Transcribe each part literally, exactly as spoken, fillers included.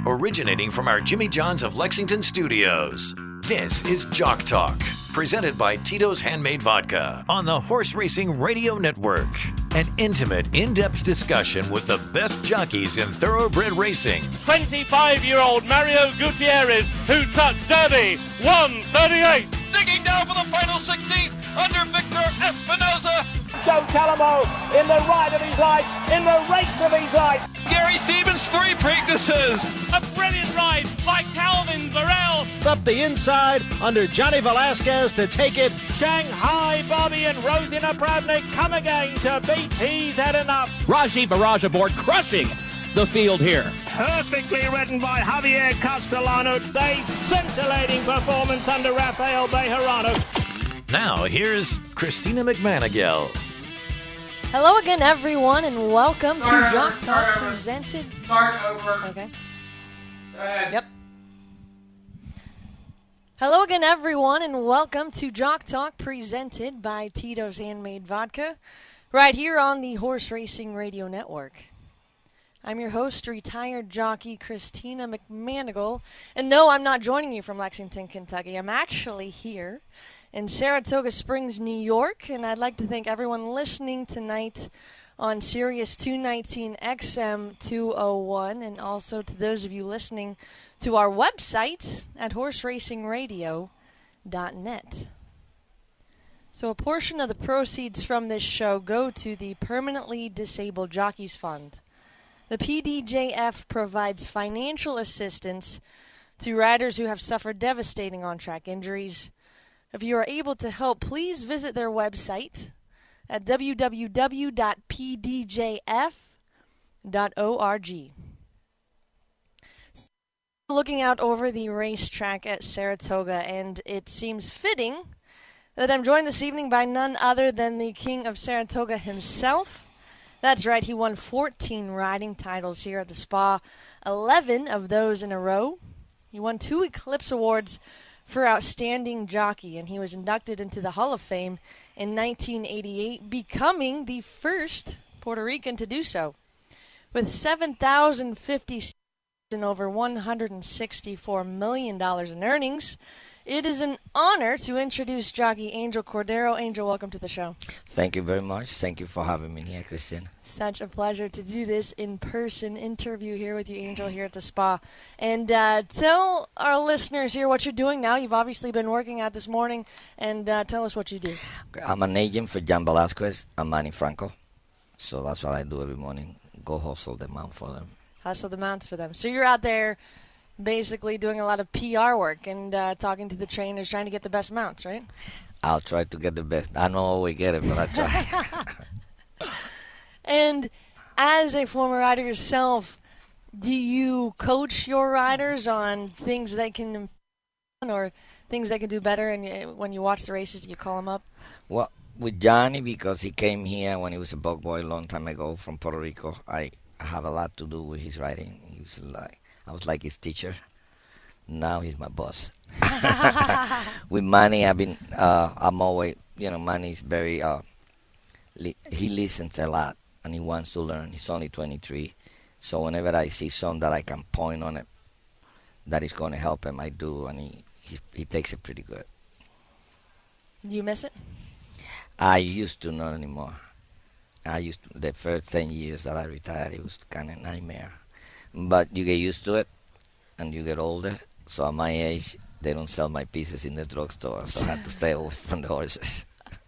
originating from our Jimmy John's of Lexington studios. This is Jock Talk, presented by Tito's Handmade Vodka on the Horse Racing Radio Network. An intimate, in-depth discussion with the best jockeys in thoroughbred racing. twenty-five-year-old Mario Gutierrez, who took Derby one thirty-eight. Digging down for the final sixteenth under Victor Espinoza. Joe Talamo in the ride of his life, in the race of his life. Gary Stevens, three Preaknesses. A brilliant ride by Calvin Varel. Up the inside under Johnny Velasquez to take it. Shanghai Bobby and Rosina Pravnik come again to beat He's Had Enough. Raji Barrage aboard, crushing the field here. Perfectly ridden by Javier Castellano. A scintillating performance under Rafael Bejarano. Now, here's Christina McManigal. Hello again, everyone, and welcome Start to over, Jock start Talk over. presented. Start over. Okay. Go ahead. Yep. Hello again, everyone, and welcome to Jock Talk presented by Tito's Handmade Vodka, right here on the Horse Racing Radio Network. I'm your host, retired jockey Christina McManigal, and no, I'm not joining you from Lexington, Kentucky. I'm actually here in Saratoga Springs, New York, and I'd like to thank everyone listening tonight on Sirius two nineteen X M two oh one, and also to those of you listening to our website at horse racing radio dot net. So a portion of the proceeds from this show go to the Permanently Disabled Jockeys Fund. The P D J F provides financial assistance to riders who have suffered devastating on-track injuries. If you are able to help, please visit their website at w w w dot p d j f dot org. Looking out over the racetrack at Saratoga, and it seems fitting that I'm joined this evening by none other than the King of Saratoga himself. That's right, he won fourteen riding titles here at the Spa, eleven of those in a row. He won two Eclipse Awards for Outstanding Jockey, and he was inducted into the Hall of Fame in nineteen eighty-eight, becoming the first Puerto Rican to do so. With seven thousand fifty and over one hundred sixty-four million dollars in earnings, it is an honor to introduce jockey Angel Cordero. Angel, welcome to the show. Thank you very much. Thank you for having me here, Christine. Such a pleasure to do this in-person interview here with you, Angel, here at the Spa. And uh, tell our listeners here what you're doing now. You've obviously been working out this morning, and uh, tell us what you do. I'm an agent for Jan Velasquez and Manny Franco, so that's what I do every morning. Go hustle the mount for them. Hustle the mounts for them. So you're out there basically doing a lot of P R work and uh, talking to the trainers, trying to get the best mounts, right? I'll try to get the best. I don't always get it, but I try. And as a former rider yourself, do you coach your riders on things they can improve on or things they can do better? And you, when you watch the races, do you call them up? Well, with Johnny, because he came here when he was a bug boy a long time ago from Puerto Rico, I have a lot to do with his riding. He was like, I was like his teacher. Now he's my boss. With Manny, I've been, uh, I'm always, you know, Manny's very, uh, li- he listens a lot and he wants to learn. He's only twenty-three. So whenever I see something that I can point on it that is going to help him, I do, and he, he, he takes it pretty good. Do you miss it? I used to, not anymore. I used to, the first ten years that I retired, it was kind of a nightmare. But you get used to it, and you get older. So at my age, they don't sell my pieces in the drugstore, so I had to stay away from the horses.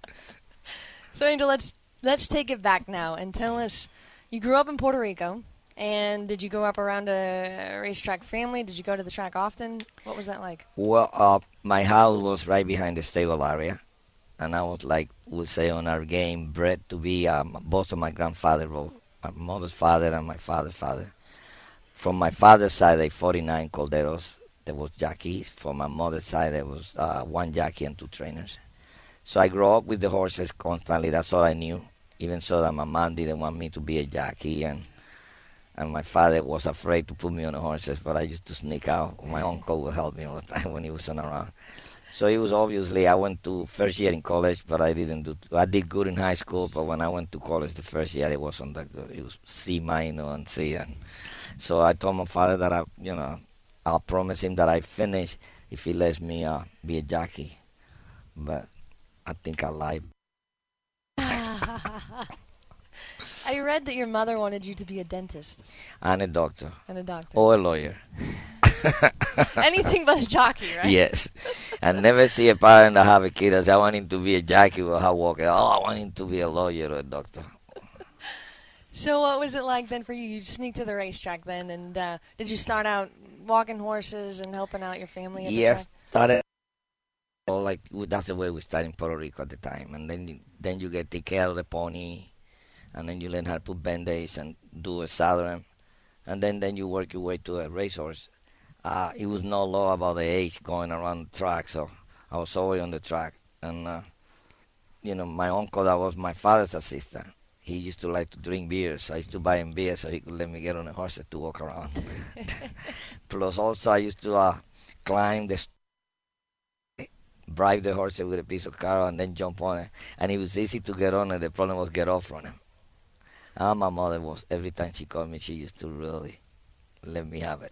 So, Angel, let's let's take it back now and tell us, you grew up in Puerto Rico, and did you grow up around a racetrack family? Did you go to the track often? What was that like? Well, uh, my house was right behind the stable area, and I was like, we'll say on our game, bred to be, um, both of my grandfather rode, my mother's father and my father's father. From my father's side, they forty-nine Calderos. There was jockeys. From my mother's side, there was uh, one jockey and two trainers. So I grew up with the horses constantly. That's all I knew. Even so that my mom didn't want me to be a jockey, and and my father was afraid to put me on the horses, but I used to sneak out. My uncle would help me all the time when he wasn't around. So it was obviously, I went to first year in college, but I didn't do, I did good in high school, but when I went to college the first year, it wasn't that good. It was C minor and C. And so I told my father that I, you know, I'll promise him that I finish if he lets me uh, be a jockey. But I think I lied. I read that your mother wanted you to be a dentist. And a doctor. And a doctor. Or a lawyer. Anything but a jockey, right? Yes. I never see a parent that have a kid that say, I want him to be a jockey or a walker. Oh, I want him to be a lawyer or a doctor. So what was it like then for you? You sneaked to the racetrack then, and uh, did you start out walking horses and helping out your family at yes, the track? started. Well, like that's the way we started in Puerto Rico at the time, and then you, then you get take care of the pony, and then you learn how to put band-aids and do a saddle, and then then you work your way to a racehorse. Uh, it was no law about the age going around the track, so I was always on the track. And, uh, you know, my uncle, that was my father's assistant, he used to like to drink beer, so I used to buy him beer so he could let me get on a horse to walk around. Plus, also, I used to uh, climb the st- bribe the horse with a piece of car and then jump on it. And it was easy to get on it. The problem was get off from him. And my mother was, every time she called me, she used to really let me have it.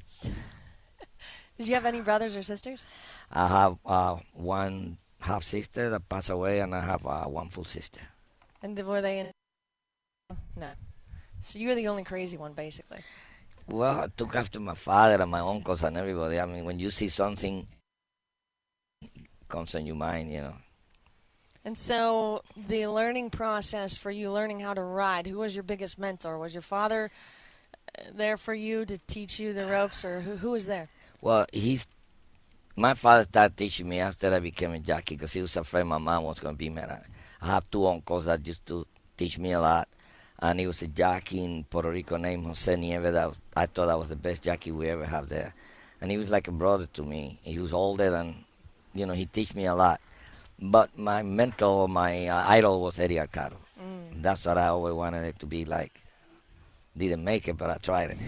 Did you have any brothers or sisters? I have uh, one half sister that passed away, and I have uh, one full sister. And were they in? No. So you were the only crazy one, basically. Well, I took after my father and my uncles and everybody. I mean, when you see something, it comes on your mind, you know. And so the learning process for you, learning how to ride, who was your biggest mentor? Was your father there for you to teach you the ropes, or who, who was there? Well, he's, my father started teaching me after I became a jockey because he was afraid my mom was going to be mad. I have two uncles that used to teach me a lot, and he was a jockey in Puerto Rico named Jose Nieves. That I thought I was the best jockey we ever have there. And he was like a brother to me. He was older, and, you know, he taught me a lot. But my mentor, my uh, idol was Eddie Arcaro. Mm. That's what I always wanted it to be like. Didn't make it, but I tried it.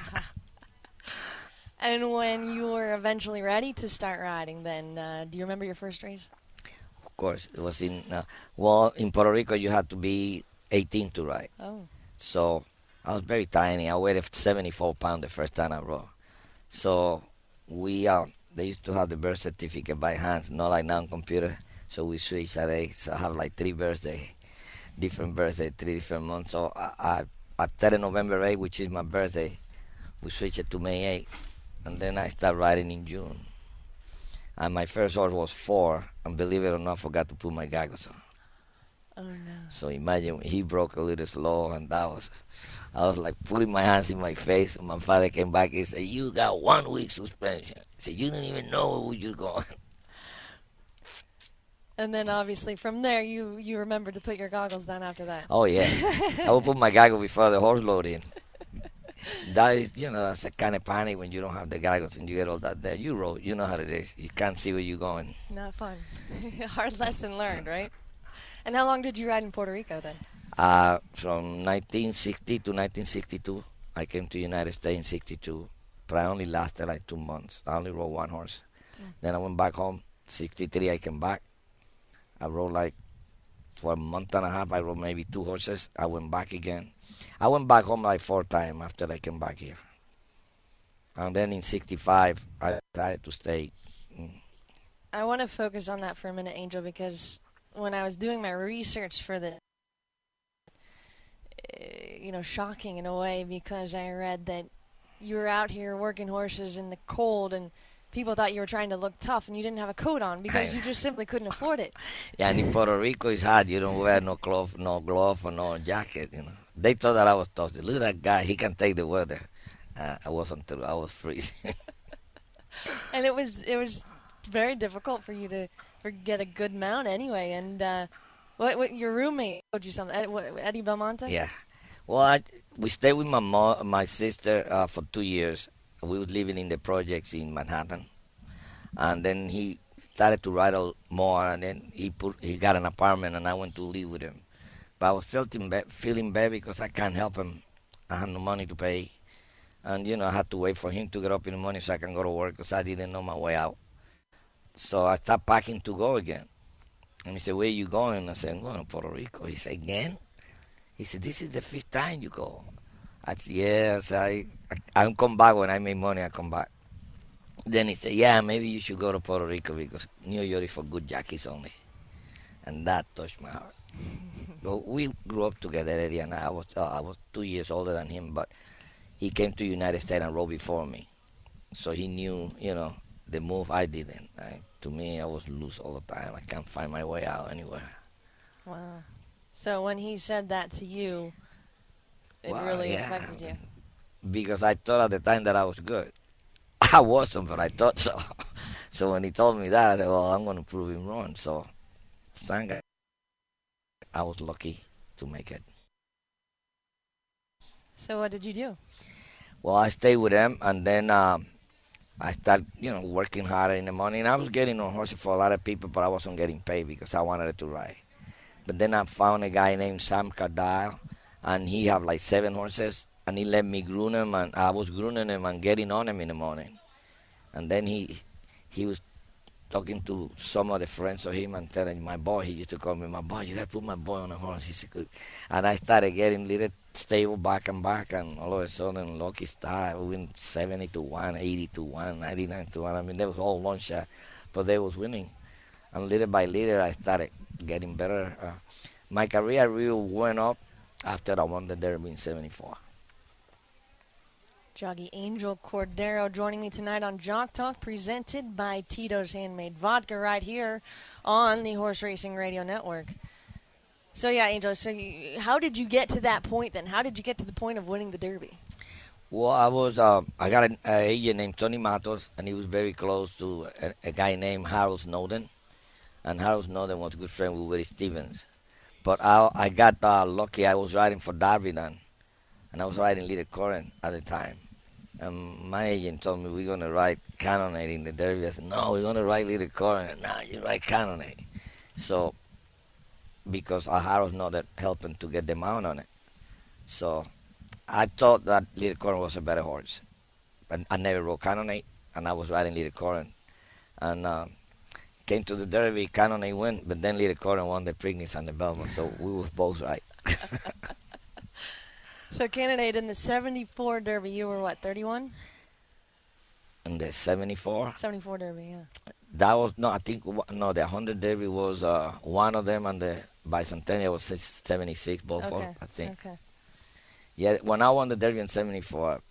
And when you were eventually ready to start riding, then, uh, do you remember your first race? Of course. It was in, uh, well, in Puerto Rico, you had to be eighteen to ride. Oh. So I was very tiny. I weighed seventy-four pounds the first time I rode. So we, uh, they used to have the birth certificate by hands, not like now on computer. So we switched at age. So I have like three birthdays, different birthdays, three different months. So I, I, after November eighth, which is my birthday, we switched it to May eighth. And then I started riding in June. And my first horse was four, and believe it or not, I forgot to put my goggles on. Oh, no. So imagine, he broke a little slow, and that was, I was like putting my hands in my face, and my father came back and said, you got one week suspension. He said, you didn't even know where you were going. And then obviously from there, you, you remembered to put your goggles down after that. Oh, yeah. I would put my goggles before the horse load in. That is, you know, that's a kind of panic when you don't have the goggles and you get all that there. You roll, you know how it is. You can't see where you're going. It's not fun. Hard lesson learned, right? And how long did you ride in Puerto Rico then? Uh, from nineteen sixty to nineteen sixty-two. I came to the United States in sixty-two, but I only lasted like two months. I only rode one horse. Mm. Then I went back home. sixty-three, I came back. I rode like for a month and a half. I rode maybe two horses. I went back again. I went back home like four times after I came back here. And then in sixty-five, I decided to stay. I want to focus on that for a minute, Angel, because when I was doing my research for the, you know, shocking in a way, because I read that you were out here working horses in the cold and people thought you were trying to look tough and you didn't have a coat on because you just simply couldn't afford it. Yeah, and in Puerto Rico it's hot. You don't wear no glove, no glove or no jacket, you know. They thought that I was tough. Look at that guy. He can take the weather. Uh, I wasn't true. I was freezing. And it was it was very difficult for you to for get a good mount anyway. And uh, what, what your roommate told you something? Ed, what, Eddie Belmonte? Yeah. Well, I, we stayed with my mom, my sister uh, for two years. We was living in the projects in Manhattan, and then he started to ride more. And then he put he got an apartment, and I went to live with him. But I was feeling bad, feeling bad because I can't help him. I had no money to pay. And, you know, I had to wait for him to get up in the morning so I can go to work because I didn't know my way out. So I started packing to go again. And he said, where you going? I said, I'm going to Puerto Rico. He said, again? He said, this is the fifth time you go. I said, yeah. I said, I, I, I come back when I make money, I come back. Then he said, yeah, maybe you should go to Puerto Rico because New York is for good jockeys only. And that touched my heart. But we grew up together, Eddie and I. I was, uh, I was two years older than him, but he came to the United States and rode before me. So he knew, you know, the move I didn't. I, to me, I was loose all the time. I can't find my way out anywhere. Wow. So when he said that to you, it Well, really yeah, affected you. Because I thought at the time that I was good. I wasn't, but I thought so. So when he told me that, I said, well, I'm going to prove him wrong. So thank God I was lucky to make it. So what did you do? Well, I stayed with them, and then um, I started, you know, working harder in the morning. I was getting on horses for a lot of people, but I wasn't getting paid because I wanted to ride. But then I found a guy named Sam Cardile, and he had like seven horses, and he let me groom them, and I was grooming them and getting on them in the morning. And then he he was talking to some of the friends of him and telling my boy, he used to call me, my boy, you got to put my boy on a horse. He said, good. And I started getting little stable back and back, and all of a sudden, Lucky Star, we win seventy to one, eighty to one, ninety-nine to one. I mean, they was all long shot, but they was winning. And little by little, I started getting better. Uh, my career really went up after I won the Derby in seventy-four. Jockey Angel Cordero joining me tonight on Jock Talk, presented by Tito's Handmade Vodka, right here on the Horse Racing Radio Network. So yeah, Angel. So you, how did you get to that point then? How did you get to the point of winning the Derby? Well, I was uh, I got an uh, agent named Tony Matos, and he was very close to a, a guy named Harold Snowden, and Harold Snowden was a good friend with Willie Stevens. But I I got uh, lucky. I was riding for Darby then, and I was riding Little Current at the time. And my agent told me we're gonna ride Cannonade in the Derby. I said, no, we're gonna ride Little Current. No, you ride Cannonade. So because I Harold Snowden helping to get the mount on it. So I thought that Little Current was a better horse. But I never rode Cannonade, and I was riding Little Current. And uh, came to the Derby, Cannonade win, but then Little Current won the Preakness and the Belmont, so we were both right. So Cannonade in the seventy-four Derby, you were what, thirty-one? In the seventy-four? seventy-four Derby, yeah. That was, no, I think, no, the one hundred Derby was uh, one of them, and the Bicentennial was seventy-six, both of Okay. them, I think. Okay. Yeah, when I won the Derby in seventy-four,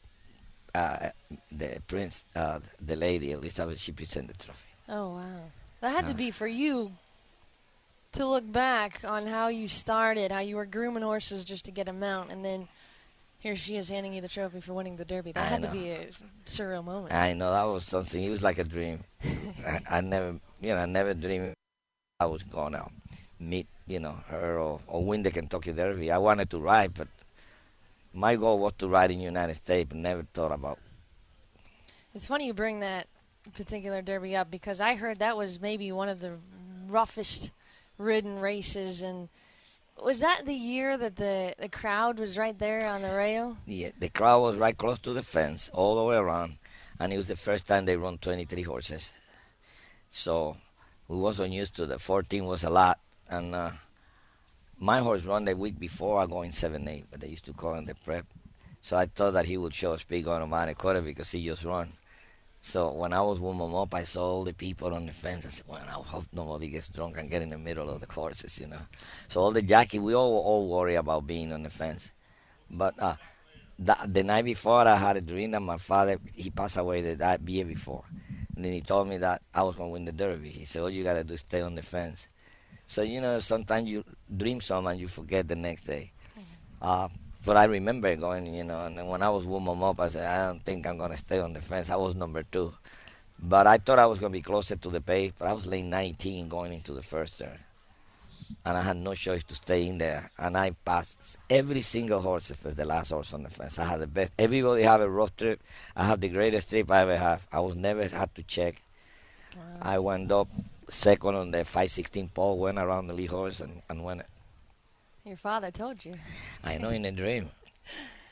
uh, the prince, uh, the lady, Elizabeth, she presented the trophy. Oh, wow. That had to be for you to look back on how you started, how you were grooming horses just to get a mount, and then here she is handing you the trophy for winning the Derby. That I had know. to be a surreal moment. I know, that was something, it was like a dream. I, I never, you know, I never dreamed I was going to meet, you know, her or, or win the Kentucky Derby. I wanted to ride, but my goal was to ride in the United States, but never thought about. It's funny you bring that particular Derby up because I heard that was maybe one of the roughest ridden races. And was that the year that the, the crowd was right there on the rail? Yeah, the crowd was right close to the fence all the way around, and it was the first time they run twenty-three horses. So we wasn't used to the fourteen was a lot, and uh, my horse run the week before I go in seven eight, but they used to call him the prep. So I thought that he would show speed on a minor quarter because he just run. So when I was warming up, I saw all the people on the fence. I said, well, I hope nobody gets drunk and get in the middle of the horses, you know. So all the jockey, we all all worry about being on the fence. But uh, the, the night before, I had a dream that my father, he passed away the that year before. And then he told me that I was going to win the Derby. He said, all you got to do is stay on the fence. So, you know, sometimes you dream something and you forget the next day. Uh, but I remember going, you know, and then when I was warming up, I said, I don't think I'm going to stay on the fence. I was number two. But I thought I was going to be closer to the pace, but I was late nineteen going into the first turn. And I had no choice to stay in there. And I passed every single horse for the last horse on the fence. I had the best. Everybody have a rough trip. I have the greatest trip I ever have. I was never had to check. Wow. I went up second on the five sixteen pole, went around the lead horse and, and won it. Your father told you. I know, in a dream.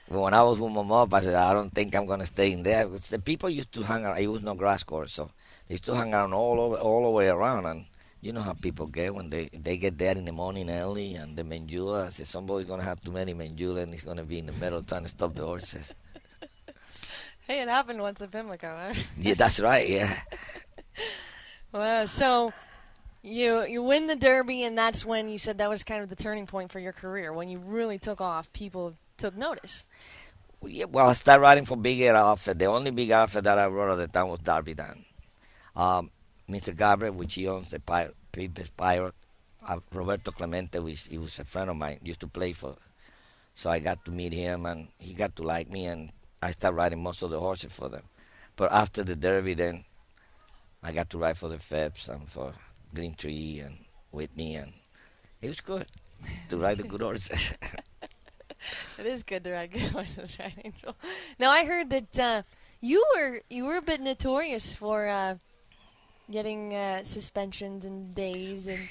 But when I was with my mom, I said, I don't think I'm going to stay in there. Because the people used to hang around. It was no grass course, so they used to hang around all over, all the way around. And you know how people get when they, they get there in the morning early and the Menjula, I said, somebody's going to have too many Menjula and he's going to be in the middle trying to stop the horses. Hey, it happened once at Pimlico, huh? Yeah, that's right, yeah. Well, so you you win the Derby, and that's when you said that was kind of the turning point for your career, when you really took off, people took notice. Yeah, well, I started riding for big air outfit. The only big outfit that I rode at the time was Darby Dan. Um, Mister Gabriel, which he owns the Pir- previous Pirate, uh, Roberto Clemente, which he was a friend of mine, used to play for. So I got to meet him, and he got to like me, and I started riding most of the horses for them. But after the Derby, then I got to ride for the Phelps and for Green Tree and Whitney, and it was good to ride the good horses. It is good to ride good horses, right, Angel? Now I heard that uh, you were you were a bit notorious for uh, getting uh, suspensions and days and.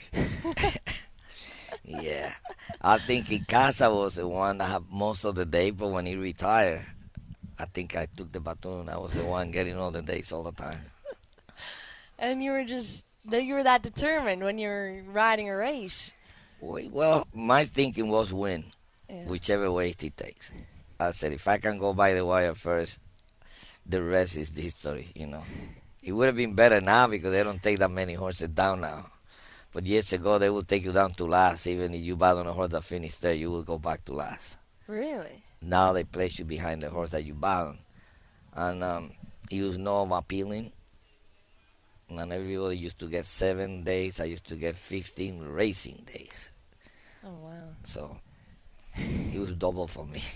Yeah, I think Icasa was the one that had most of the day, but when he retired, I think I took the baton. I was the one getting all the days all the time. And you were just you were that determined when you were riding a race. Well, my thinking was win. Yeah. Whichever way it takes. I said, if I can go by the wire first, the rest is the history, you know. It would have been better now because they don't take that many horses down now. But years ago, they would take you down to last. Even if you bat on a horse that finished there, you will go back to last. Really? Now they place you behind the horse that you bat on. And um, it was no appealing. And everybody used to get seven days. I used to get fifteen racing days. Oh, wow. So it was double for me.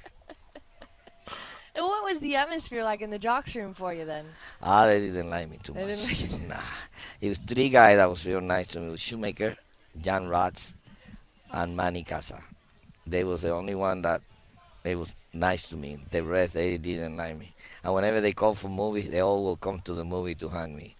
And what was the atmosphere like in the jocks room for you then? Ah, they didn't like me too They much. didn't like you? Nah. It was three guys that was real nice to me. It was Shoemaker, John Rotz, and Manny Casa. They was the only one that they was nice to me. The rest, they didn't like me. And whenever they call for movies, they all will come to the movie to hang me.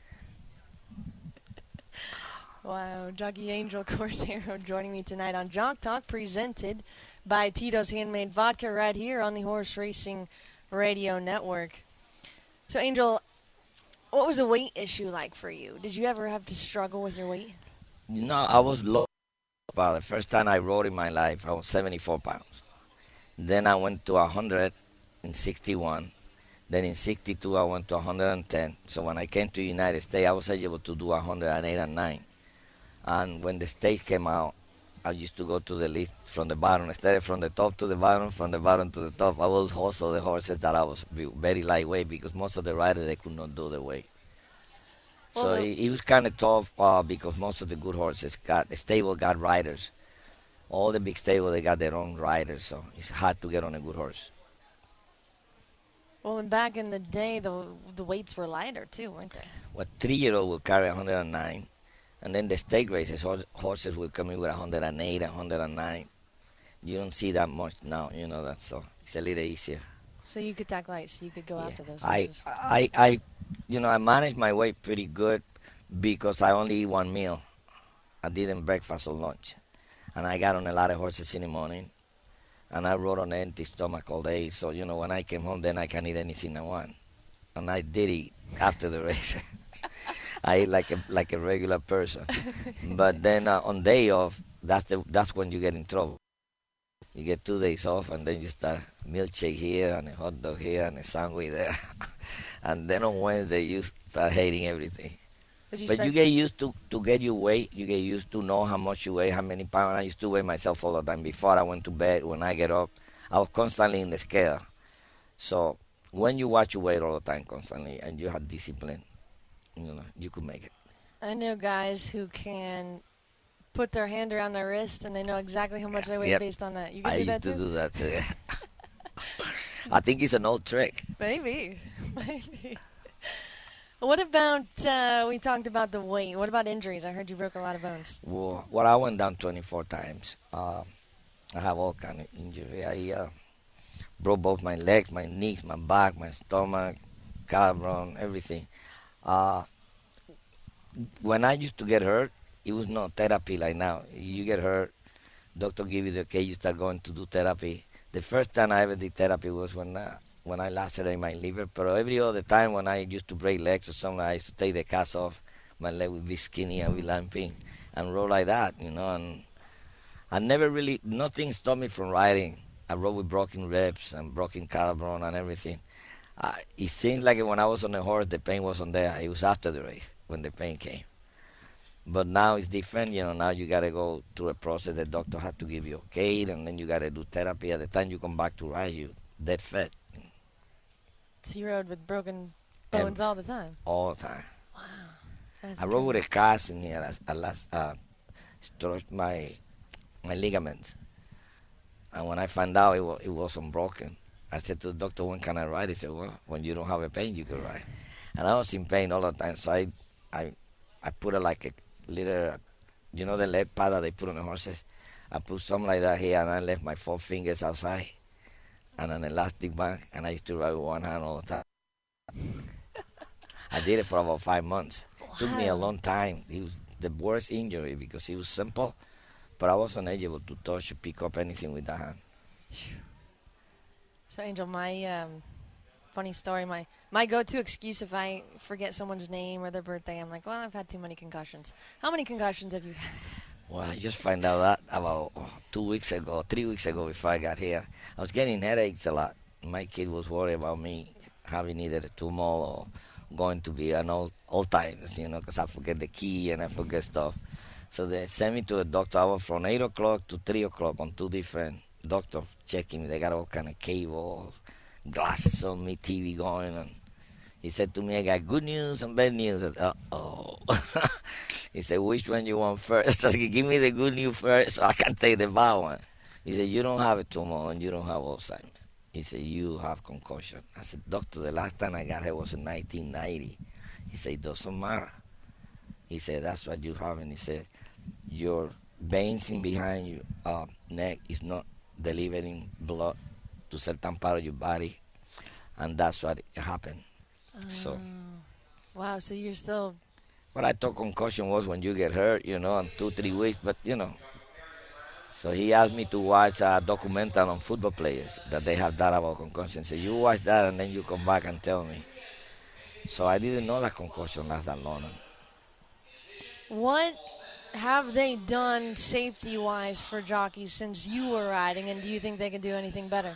Wow, Jockey Angel Corsaro joining me tonight on Jock Talk, presented by Tito's Handmade Vodka right here on the Horse Racing Radio Network. So, Angel, what was the weight issue like for you? Did you ever have to struggle with your weight? You know, I was low. Well, the first time I rode in my life, I was seventy-four pounds. Then I went to one hundred sixty-one. Then in sixty-two, I went to one hundred ten. So when I came to the United States, I was able to do one hundred eight and nine. And when the stage came out, I used to go to the lift from the bottom. Instead of from the top to the bottom, from the bottom to the top, I was also the horses that I was very lightweight because most of the riders, they could not do the weight. Well, so the- it, it was kind of tough uh, because most of the good horses got, the stable got riders. All the big stable, they got their own riders, so it's hard to get on a good horse. Well, and back in the day, the the weights were lighter too, weren't they? What three-year-old will carry one hundred nine, and then the stake races, hor- horses will come in with one hundred eight, one hundred nine. You don't see that much now, you know that, so it's a little easier. So you could tack light, so you could go Yeah. after those I, horses. I, I, you know, I manage my weight pretty good because I only eat one meal. I didn't breakfast or lunch, and I got on a lot of horses in the morning, and I rode on an empty stomach all day. So you know, when I came home, then I can eat anything I want, and I did eat after the race. I ate like a like a regular person, but then uh, on day off, that's the that's when you get in trouble. You get two days off, and then you start milkshake here and a hot dog here and a sandwich there, and then on Wednesday you start hating everything. But you, But spent- you get used to to get your weight. You get used to know how much you weigh, how many pounds. I used to weigh myself all the time before I went to bed. When I get up, I was constantly in the scale. So when you watch your weight all the time, constantly, and you have discipline, you know, you could make it. I know guys who can put their hand around their wrist and they know exactly how much they weigh Yep. based on that. You can I do used that to too? do that too. I think it's an old trick. Maybe. Maybe. What about, uh, we talked about the weight. What about injuries? I heard you broke a lot of bones. Well, well I went down twenty-four times. Uh, I have all kind of injury. I uh, broke both my legs, my knees, my back, my stomach, collarbone, everything. Uh, when I used to get hurt, it was no therapy like now. You get hurt, doctor give you the okay, you start going to do therapy. The first time I ever did therapy was when uh, when I lacerated my liver. But every other time when I used to break legs or something, I used to take the cast off. My leg would be skinny, I'd be limping, and roll like that, you know. And I never really, nothing stopped me from riding. I rode with broken ribs and broken collarbone and everything. Uh, it seemed like when I was on the horse, the pain wasn't there. It was after the race when the pain came. But now it's different, you know. Now you gotta go through a process. The doctor had to give you a gait, and then you gotta do therapy. At the time you come back to ride, you dead fat. So you rode with broken bones and all the time? All the time. Wow. That's I rode with a cast in here. I, I last uh, stretched my my ligaments, and when I found out it, was, it wasn't broken, I said to the doctor, "When can I ride?" He said, "Well, when you don't have a pain, you can ride." And I was in pain all the time, so I I I put it like a little, you know, the leg pad that they put on the horses. I put something like that here, and I left my four fingers outside, and an elastic band, and I used to ride with one hand all the time. I did it for about five months. Wow. It took me a long time. It was the worst injury because it was simple, but I wasn't able to touch or pick up anything with that hand. So, Angel, my um, funny story, my, my go-to excuse if I forget someone's name or their birthday, I'm like, well, I've had too many concussions. How many concussions have you had? Well, I just found out that about two weeks ago, three weeks ago before I got here. I was getting headaches a lot. My kid was worried about me having either a tumor or going to be an old, old times, you know, because I forget the key and I forget stuff. So they sent me to a doctor. I was from eight o'clock to three o'clock on two different doctors checking me. They got all kind of cables, glasses on me, T V going. And he said to me, I got good news and bad news. I said, uh-oh. He said, which one you want first? I said, give me the good news first so I can take the bad one. He said, you don't have a tumor and you don't have Alzheimer's. He said, you have concussion. I said, doctor, the last time I got here was in nineteen ninety. He said, it doesn't matter. He said, that's what you have. And he said, your veins in behind your uh, neck is not delivering blood to certain part of your body. And that's what happened. Uh, so, wow, so you're still... What I thought concussion was when you get hurt, you know, in two, three weeks, but, you know. So he asked me to watch a documentary on football players that they have data about concussion. So you watch that and then you come back and tell me. So I didn't know that concussion lasts that long. What have they done safety-wise for jockeys since you were riding, and do you think they can do anything better?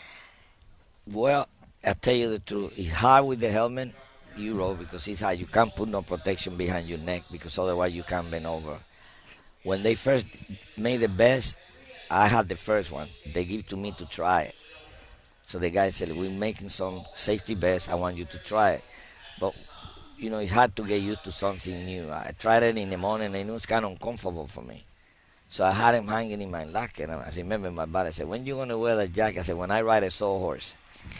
Well, I tell you the truth. It's hard with the helmet, you roll, because it's hard. You can't put no protection behind your neck because otherwise you can't bend over. When they first made the vest, I had the first one. They give it to me to try it. So the guy said, we're making some safety vests. I want you to try it. But, you know, it's hard to get used to something new. I tried it in the morning, and it was kind of uncomfortable for me. So I had him hanging in my locker. And I remember my buddy said, when you going to wear that jacket? I said, when I ride a sawhorse.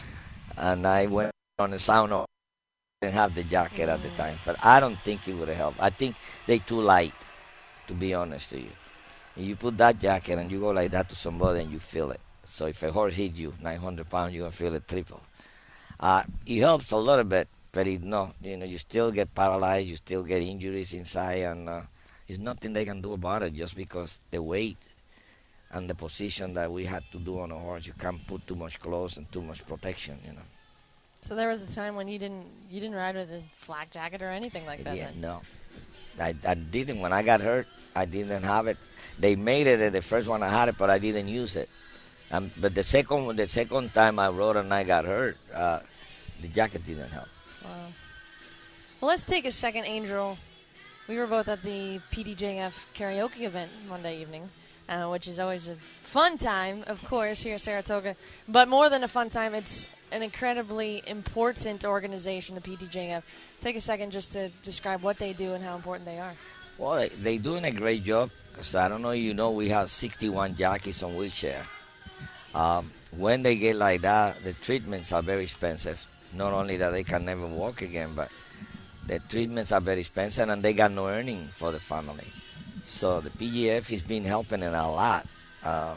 And I went on the sound off. I didn't have the jacket at the time. But I don't think it would have helped. I think they're too light, to be honest to you. You put that jacket and you go like that to somebody and you feel it. So if a horse hits you, nine hundred pounds, you're going to feel it triple. Uh, it helps a little bit, but it, no, you know, you still get paralyzed, you still get injuries inside, and uh, there's nothing they can do about it just because the weight and the position that we had to do on a horse, you can't put too much clothes and too much protection, you know. So there was a time when you didn't you didn't ride with a flak jacket or anything like that? Yeah, then? no. I, I didn't. When I got hurt, I didn't have it. They made it, the first one I had it, but I didn't use it. Um, but the second the second time I rode and I got hurt, uh, the jacket didn't help. Wow. Well, let's take a second, Angel. We were both at the P D J F karaoke event Monday evening, uh, which is always a fun time, of course, here at Saratoga. But more than a fun time, it's an incredibly important organization, the P D J F. Take a second just to describe what they do and how important they are. Well, they, they're doing a great job. So I don't know, you know, we have sixty-one jockeys on wheelchair. Um, when they get like that, the treatments are very expensive. Not only that they can never walk again, but the treatments are very expensive and they got no earning for the family. So the P G F has been helping it a lot. Uh,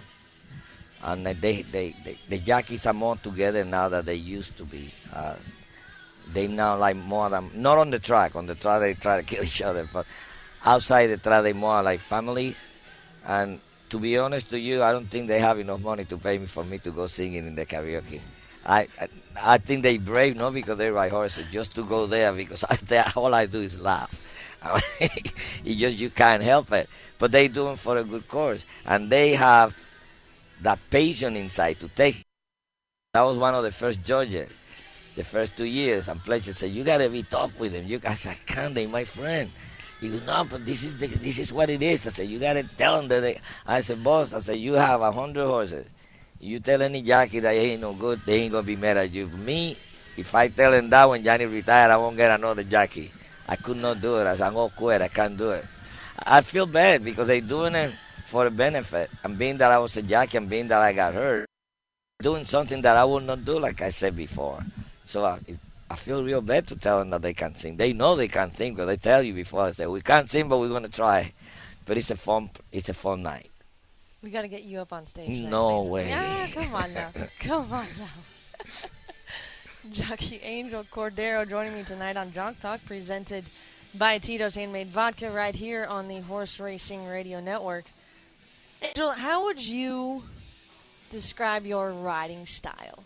and they, they, they, the jockeys are more together now than they used to be. Uh, they now like more than, not on the track. On the track they try to kill each other, but outside the track they more like families. And to be honest to you, I don't think they have enough money to pay me for me to go singing in the karaoke. I I, I think they brave, not because they ride horses, just to go there because I, they, all I do is laugh. It's just you can't help it. But they do it for a good cause, and they have that passion inside to take. That was one of the first judges, the first two years, and Fletcher said, "You gotta be tough with them." You guys, I can't. They my friend. He goes, "No, but this is the, this is what it is." I said, "You gotta tell them that." They, I said, "Boss," I said, "You have a hundred horses. You tell any jockey that he ain't no good, they ain't gonna be mad at you. Me, if I tell him that when Johnny retired, I won't get another jockey." I could not do it. I said, "I'm gonna quit. I can't do it." I feel bad because they're doing it for a benefit. And being that I was a jockey and being that I got hurt, doing something that I would not do, like I said before. So I, I feel real bad to tell them that they can't sing. They know they can't sing because they tell you before. They say, "We can't sing, but we're gonna try." But it's a fun, it's a fun night. We got to get you up on stage. No way. Yeah, come on now. Come on now. Jockey Angel Cordero joining me tonight on Jock Talk, presented by Tito's Handmade Vodka right here on the Horse Racing Radio Network. Angel, how would you describe your riding style?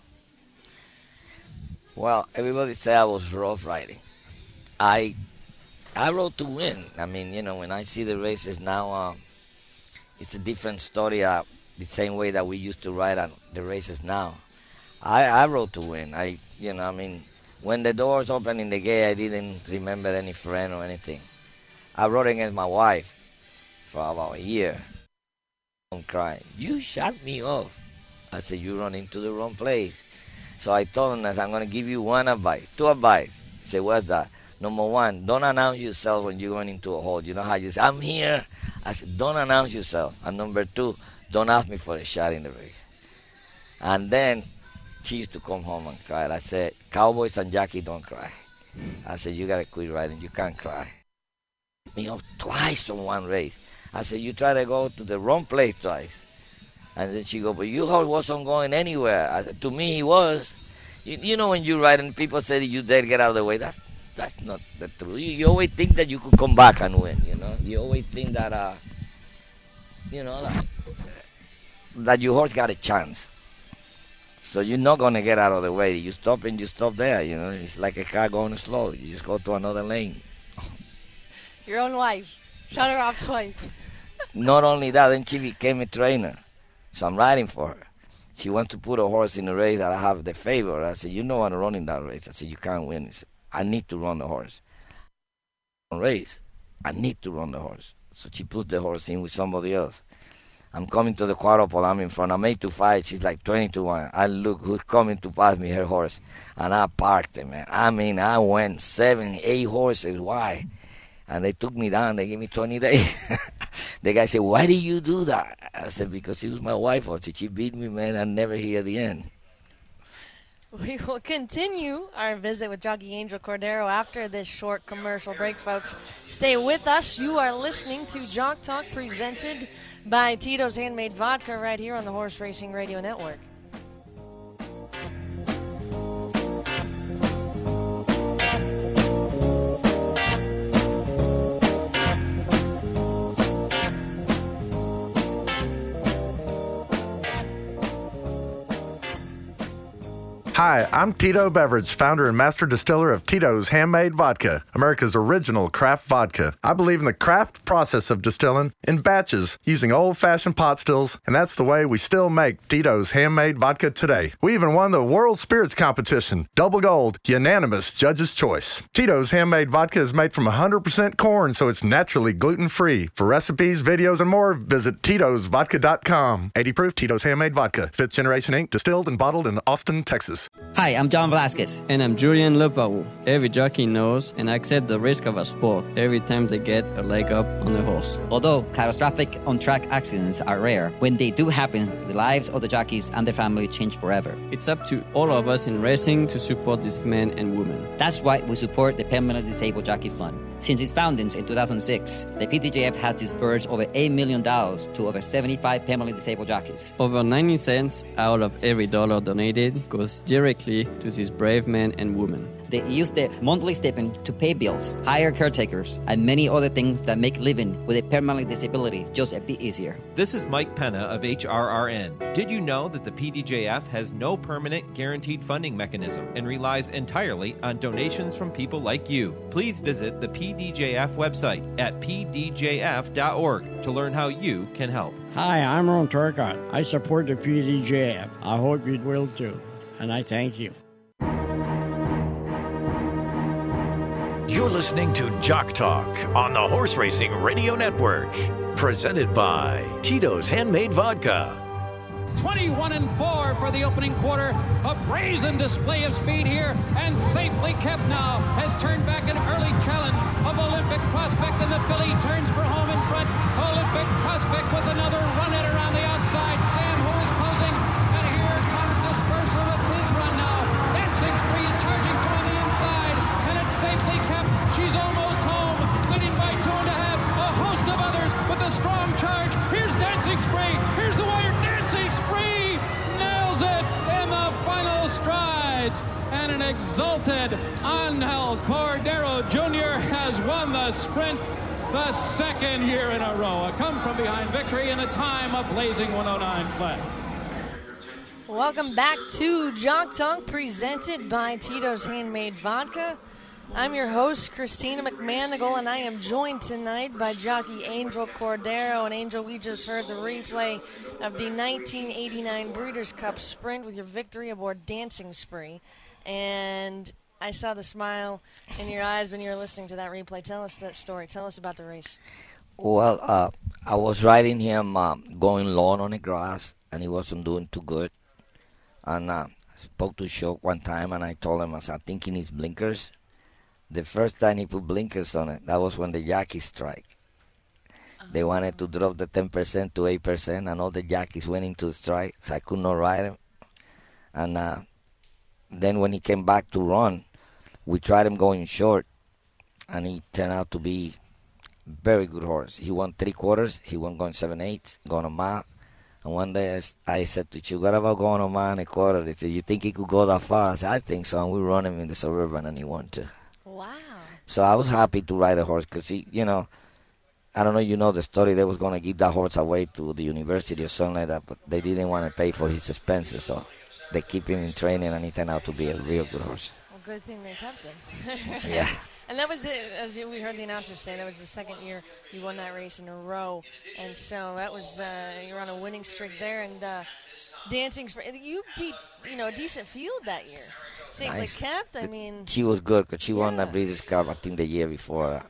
Well, everybody said I was rough riding. I I rode to win. I mean, you know, when I see the races now, uh, it's a different story, uh, the same way that we used to ride on the races now. I, I rode to win. I, you know, I mean, when the doors opened in the gate, I didn't remember any friend or anything. I rode against my wife for about a year. Don't cry. "You shot me off." I said, "You run into the wrong place." So I told him, I said, "I'm going to give you one advice, two advice." He said, "What's that?" "Number one, don't announce yourself when you're going into a hole. You know how you say, 'I'm here'?" I said, "Don't announce yourself." And number two, don't ask me for a shot in the race. And then she used to come home and cry. I said, "Cowboys and jockey don't cry." I said, "You got to quit riding. You can't cry." Me off twice on one race. I said, "You try to go to the wrong place twice." And then she go, "But your horse wasn't going anywhere." I said, "To me, he was." You, you know when you ride and people say you dare get out of the way. That's that's not the truth. You, you always think that you could come back and win, you know. You always think that, uh, you know, that, that your horse got a chance. So you're not going to get out of the way. You stop and you stop there, you know. It's like a car going slow. You just go to another lane. Your own wife. Shut her off twice. Not only that, then she became a trainer. So I'm riding for her. She wants to put a horse in a race that I have the favor. I said, "You know I'm running that race." I said, "You can't win." He said, "I need to run the horse." Race. I need to run the horse. So she put the horse in with somebody else. I'm coming to the quadruple. I'm in front. I'm eight to five. She's like twenty to one. I look who's coming to pass me, her horse. And I parked it, man. I mean, I went seven, eight horses wide. And they took me down. They gave me twenty days. The guy said, "Why did you do that?" I said, "Because she was my wife. Or she beat me, man. I never hear the end." We will continue our visit with Jockey Angel Cordero after this short commercial break, folks. Stay with us. You are listening to Jock Talk, presented by Tito's Handmade Vodka right here on the Horse Racing Radio Network. Hi, I'm Tito Beverage, founder and master distiller of Tito's Handmade Vodka, America's original craft vodka. I believe in the craft process of distilling in batches using old-fashioned pot stills, and that's the way we still make Tito's Handmade Vodka today. We even won the World Spirits Competition, double gold, unanimous judge's choice. Tito's Handmade Vodka is made from one hundred percent corn, so it's naturally gluten-free. For recipes, videos, and more, visit Titos Vodka dot com. eighty proof Tito's Handmade Vodka, fifth Generation Incorporated, distilled and bottled in Austin, Texas. Hi, I'm John Velasquez. And I'm Julian Lepau. Every jockey knows and accepts the risk of a sport every time they get a leg up on a horse. Although catastrophic on-track accidents are rare, when they do happen, the lives of the jockeys and their family change forever. It's up to all of us in racing to support these men and women. That's why we support the Permanently Disabled Jockey Fund. Since its founding in two thousand six, the P D J F has disbursed over eight million dollars to over seventy-five permanently disabled jockeys. Over ninety cents out of every dollar donated goes directly to these brave men and women. They use the monthly stipend to pay bills, hire caretakers, and many other things that make living with a permanent disability just a bit easier. This is Mike Penna of H R R N. Did you know that the P D J F has no permanent guaranteed funding mechanism and relies entirely on donations from people like you? Please visit the P D J F website at p d j f dot org to learn how you can help. Hi, I'm Ron Turcott. I support the P D J F. I hope you will too, and I thank you. You're listening to Jock Talk on the Horse Racing Radio Network, presented by Tito's Handmade Vodka. twenty-one and four for the opening quarter. A brazen display of speed here, and safely kept now has turned back an early challenge of Olympic Prospect, and the filly turns for home in front. Olympic Prospect with another run at around the outside. Sam Ho is closing, and here comes Dispersal with his run now. Dancing Spree is charging from the inside, and it's safely kept. She's almost home, leading by two and a half. A host of others with a strong charge. Here's Dancing Spree. Here's the wire. Dancing Spree nails it in the final strides. And an exalted Angel Cordero Junior has won the sprint the second year in a row. A come-from-behind victory in the time of blazing one oh nine flat. Welcome back to Jock Talk, presented by Tito's Handmade Vodka. I'm your host, Christina McManigal, and I am joined tonight by jockey Angel Cordero. And Angel, we just heard the replay of the nineteen eighty-nine Breeders' Cup Sprint with your victory aboard Dancing Spree. And I saw the smile in your eyes when you were listening to that replay. Tell us that story. Tell us about the race. Well, uh, I was riding him uh, going long on the grass, and he wasn't doing too good. And uh, I spoke to Shock one time, and I told him, I said, I think he needs blinkers. The first time he put blinkers on it, that was when the jockeys strike. Uh-huh. They wanted to drop the ten percent to eight percent, and all the jockeys went into the strike, so I could not ride him. And uh, then when he came back to run, we tried him going short, and he turned out to be a very good horse. He won three quarters. He won going seven eighths, going a mile. And one day I, I said to Chu, what about going a mile and a quarter? They said, you think he could go that far? I said, I think so. And we run him in the Suburban, and he won too. Wow. So I was happy to ride the horse because, he, you know, I don't know, you know the story. They was going to give that horse away to the university or something like that, but they didn't want to pay for his expenses. So they keep him in training, and he turned out to be a real good horse. Well, good thing they kept him. Yeah. And that was it, as we heard the announcer say, that was the second year you won that race in a row. And so that was, uh, you're on a winning streak there. And uh, Dancing Spree, you beat, you know, a decent field that year. Safely Nice. kept, I mean. She was good because she yeah. won the Breeders' Cup, I think, the year before that.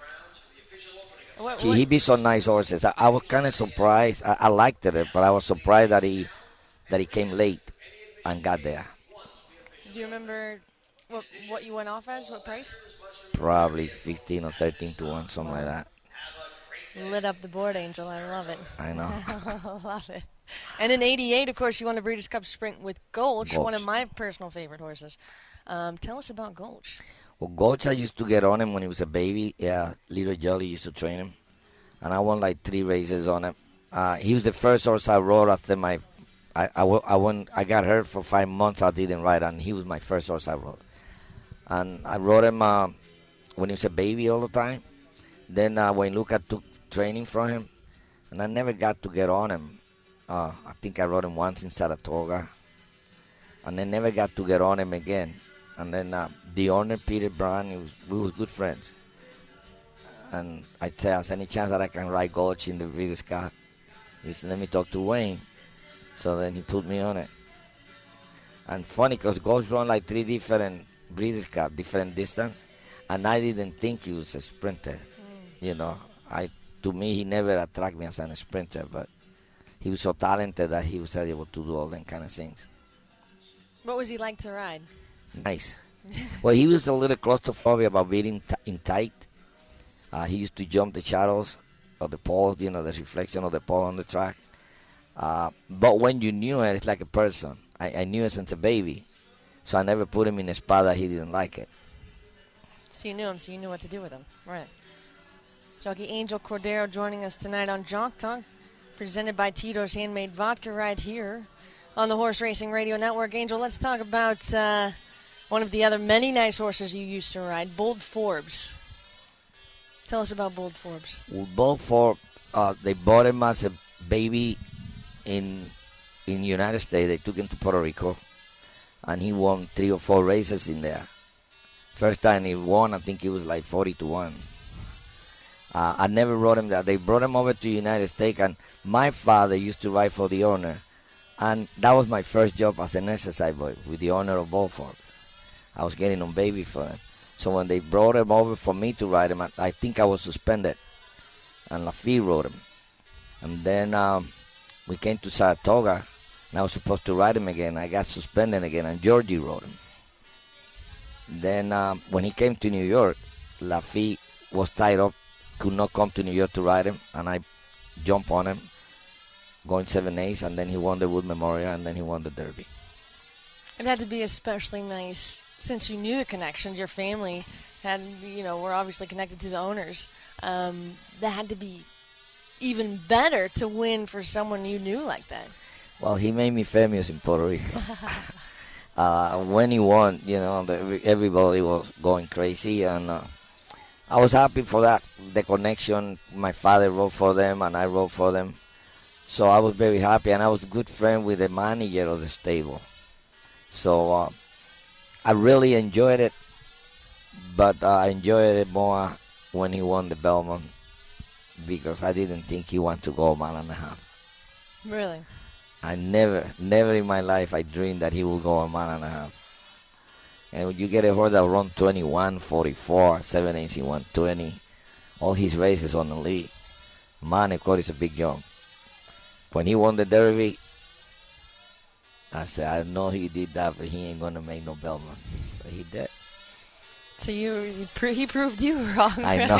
What, She, what? he beat some nice horses. I, I was kind of surprised. I, I liked it, but I was surprised that he that he came late and got there. Do you remember what what you went off as? What price? Probably fifteen or thirteen to one, something like that. Lit up the board, Angel. I love it. I know. I love it. And in eighty-eight, of course, you won the Breeders' Cup Sprint with Gulch, Gulch. one of my personal favorite horses. Um, tell us about Gulch. Well, Gulch, I used to get on him when he was a baby. Yeah, Little Jolly used to train him. And I won like three races on him. Uh, he was the first horse I rode after my... I, I, I, won, I got hurt for five months. I didn't ride, and he was my first horse I rode. And I rode him uh, when he was a baby all the time. Then uh, when Luca took training from him, and I never got to get on him. Uh, I think I rode him once in Saratoga. And I never got to get on him again. And then uh, the owner, Peter Brown, he was, we were good friends. And I tell us, any chance that I can ride Gulch in the Breeders' Cup? He said, let me talk to Wayne. So then he put me on it. And funny, because Gulch run like three different Breeders' Cup, different distance. And I didn't think he was a sprinter. Mm. You know, I to me, he never attracted me as a sprinter, but he was so talented that he was able to do all them kind of things. What was he like to ride? Nice. Well, he was a little claustrophobic about being t- in tight. Uh, he used to jump the shadows of the pole, you know, the reflection of the pole on the track. Uh, but when you knew it, it's like a person. I, I knew it since a baby, so I never put him in a spot that he didn't like it. So you knew him, so you knew what to do with him. Right. Jockey Angel Cordero joining us tonight on Jock Talk, presented by Tito's Handmade Vodka right here on the Horse Racing Radio Network. Angel, let's talk about uh, one of the other many nice horses you used to ride, Bold Forbes. Tell us about Bold Forbes. Well, Bold Forbes, uh, they bought him as a baby in in the United States. They took him to Puerto Rico, and he won three or four races in there. First time he won, I think he was like forty to one. Uh, I never rode him there. They brought him over to the United States, and my father used to ride for the owner. And that was my first job as an exercise boy with the owner of Bold Forbes. I was getting on baby for him. So when they brought him over for me to ride him, I, I think I was suspended. And Lafitte rode him. And then um, we came to Saratoga, and I was supposed to ride him again. I got suspended again, and Georgie rode him. Then um, when he came to New York, Lafitte was tied up, could not come to New York to ride him, and I jumped on him, going seven eighths, and then he won the Wood Memorial, and then he won the Derby. It had to be especially nice since you knew the connections. Your family had, you know, were obviously connected to the owners. Um, that had to be even better to win for someone you knew like that. Well, he made me famous in Puerto Rico. uh, when he won, you know, the, everybody was going crazy, and uh, I was happy for that. The connection, my father wrote for them, and I wrote for them. So I was very happy, and I was a good friend with the manager of the stable. So uh, I really enjoyed it, but uh, I enjoyed it more when he won the Belmont, because I didn't think he wanted to go a mile and a half. Really? I never, never in my life I dreamed that he would go a mile and a half. And when you get a horse that run twenty-one, forty-four, seven eighths, he won twenty, all his races on the lead, man, of course, it's a big jump. When he won the Derby, I said, I know he did that, but he ain't going to make no Belmont. But he did. So you, you pro- he proved you wrong, I right? know.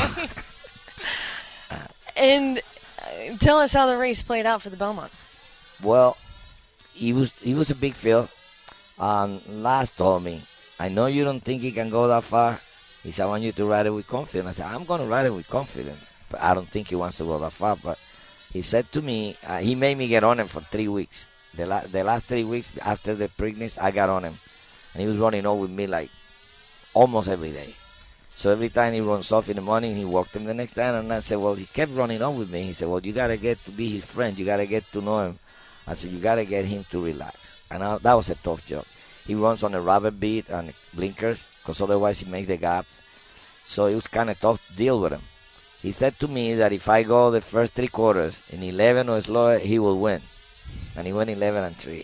And uh, tell us how the race played out for the Belmont. Well, he was he was a big field. Um, Last told me, I know you don't think he can go that far. He said, I want you to ride it with confidence. I said, I'm going to ride it with confidence, but I don't think he wants to go that far. But he said to me, uh, he made me get on him for three weeks. The, la- the last three weeks after the Preakness, I got on him. And he was running on with me like almost every day. So every time he runs off in the morning, he walked him the next time. And I said, well, he kept running on with me. He said, well, you got to get to be his friend. You got to get to know him. I said, you got to get him to relax. And I, that was a tough job. He runs on a rubber beat and blinkers, because otherwise he makes the gaps. So it was kind of tough to deal with him. He said to me that if I go the first three quarters in eleven or slower, he will win. And he went eleven and three.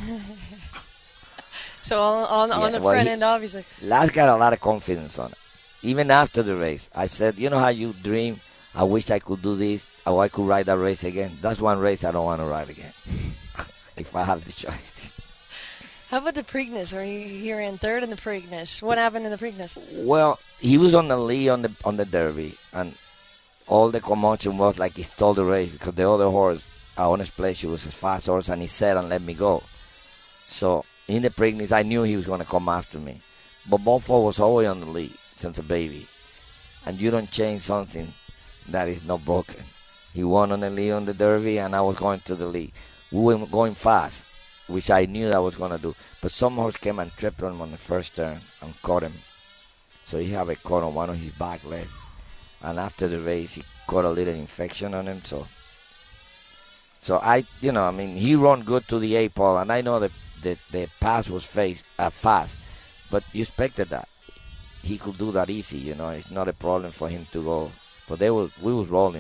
So on, on, Yeah, on the well, front he- end, obviously. Last got a lot of confidence on it. Even after the race, I said, you know how you dream, I wish I could do this, or I could ride that race again. That's one race I don't want to ride again, if I have the choice. How about the Preakness, where he, he ran third in the Preakness? What happened in the Preakness? Well, he was on the lead on the on the Derby, and all the commotion was like he stole the race, because the other horse, our honest place, she was a fast horse, and he said and let me go. So in the Preakness, I knew he was going to come after me. But Bold Forbes was always on the lead since a baby. And you don't change something that is not broken. He won on the lead on the Derby, and I was going to the lead. We were going fast, which I knew I was going to do. But some horse came and tripped him on the first turn and caught him. So he had a cut on one of his back legs. And after the race, he caught a little infection on him. So, so I, you know, I mean, he run good to the eight ball, and I know that the, the pass was face, uh, fast. But you expected that. He could do that easy, you know. It's not a problem for him to go. But they was, we was rolling.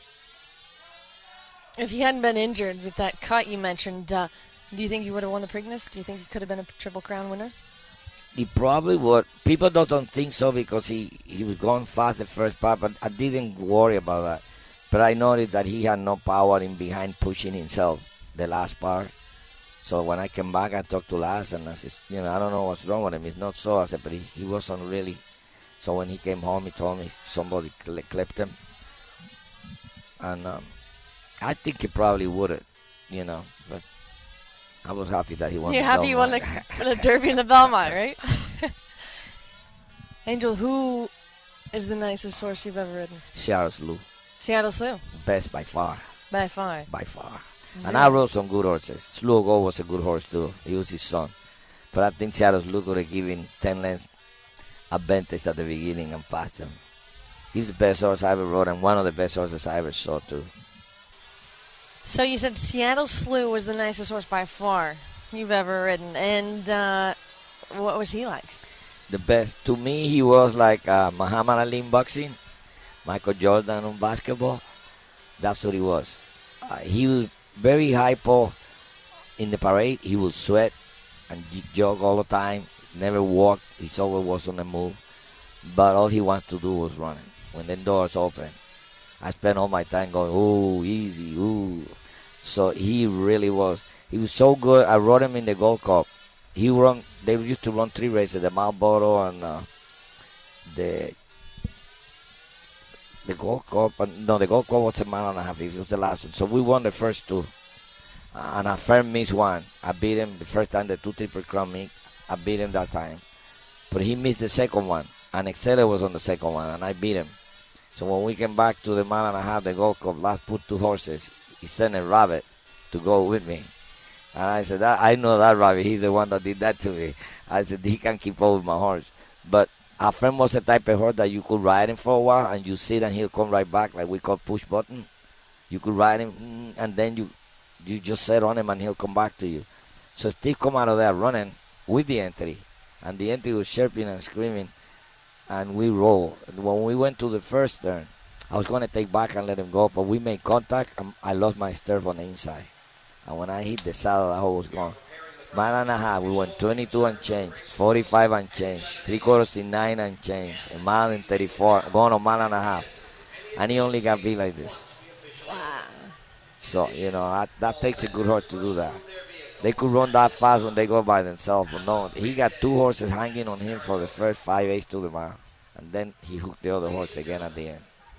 If he hadn't been injured with that cut you mentioned, uh, do you think he would have won the Preakness? Do you think he could have been a Triple Crown winner? He probably would. People don't, don't think so, because he, he was going fast the first part, but I didn't worry about that. But I noticed that he had no power in behind pushing himself the last part. So when I came back, I talked to Laz, and I said, you know, I don't know what's wrong with him. It's not so. I said, but he, he wasn't really. So when he came home, he told me somebody cl- clipped him. And um, I think he probably would have, you know. But I was happy that he won. You're the happy you won Belmont. the, the Derby and the Belmont, right? Angel, who is the nicest horse you've ever ridden? Seattle Slew. Seattle Slew. Best by far. By far. By far. Mm-hmm. And I rode some good horses. Slew Gold was a good horse too. He was his son. But I think Seattle's Luke would have given ten lengths advantage at the beginning and passed him. He's the best horse I ever rode and one of the best horses I ever saw, too. So you said Seattle Slew was the nicest horse by far you've ever ridden. And uh, what was he like? The best. To me, he was like uh, Muhammad Ali in boxing, Michael Jordan on basketball. That's what he was. Uh, he was very hypo in the parade. He would sweat and jog all the time. Never walked. He always was on the move. But all he wanted to do was running. When the doors open, I spent all my time going, ooh, easy, ooh. So he really was. He was so good. I rode him in the Gold Cup. He run. They used to run three races: the Marlboro and uh, the the Gold Cup. And, no, the Gold Cup was a mile and a half. It was the last one. So we won the first two, uh, and I firm missed one. I beat him the first time. The two Triple Crown meet. I beat him that time, but he missed the second one. And Excel was on the second one, and I beat him. So when we came back to the mile and a half, the Gold Cup, last put two horses. He sent a rabbit to go with me. And I said, I know that rabbit. He's the one that did that to me. I said, he can keep up with my horse. But our friend was the type of horse that you could ride him for a while, and you sit and he'll come right back, like we call push button. You could ride him, and then you you just sit on him, and he'll come back to you. So Steve come out of there running with the entry, and the entry was chirping and screaming, and we rolled. When we went to the first turn, I was going to take back and let him go, but we made contact, and I lost my stirrup on the inside. And when I hit the saddle, the horse was gone. Mile and a half, we went twenty-two and change, forty-five and change, three quarters in nine and change, a mile in thirty-four, going a mile and a half. And he only got beat like this. Wow. So, you know, that, that takes a good horse to do that. They could run that fast when they go by themselves, but no, he got two horses hanging on him for the first five eighths to the mile. And then he hooked the other horse again at the end.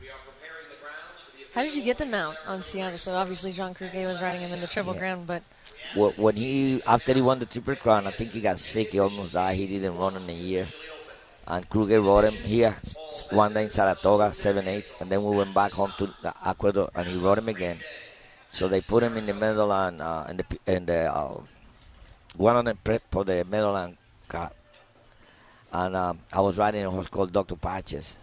How did you get the mount on Seattle? So obviously John Kruger was riding him in the Triple Yeah. Crown, but When he, after he won the Triple Crown, I think he got sick. He almost died. He didn't run in a year. And Kruger rode him here one day in Saratoga, seven eighths, and then we went back home to the Ecuador, and he rode him again. So they put him in the Meadowland, uh, in the, in the uh, one on the prep for the Meadowland Cup. And um, I was riding a horse called Doctor Patches.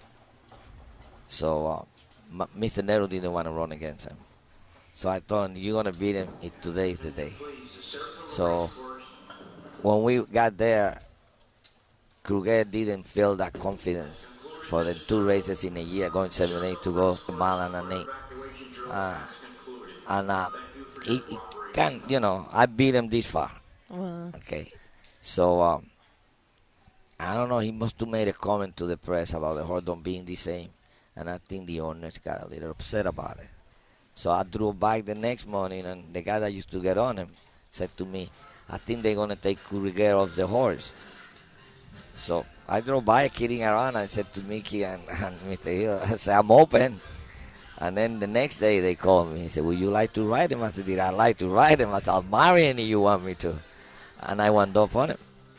So uh, M- Mister Nero didn't want to run against him. So I told him, you're going to beat him. It, today is the day. So when we got there, Kruger didn't feel that confidence for the two races in a year, going seven eight to go a mile and an eight. Uh, and uh, he, he can, you know, I beat him this far. Wow. Okay. So um, I don't know, he must have made a comment to the press about the horse not being the same. And I think the owners got a little upset about it. So I drove back the next morning, and the guy that used to get on him said to me, I think they're going to take Kruger off the horse. So I drove by kidding around. I said to Mickey and, and Mister Hill, I said, I'm open. And then the next day they called me. He said, would you like to ride him? I said, did I like to ride him? I said, I'll marry him if you want me to. And I wound up on him.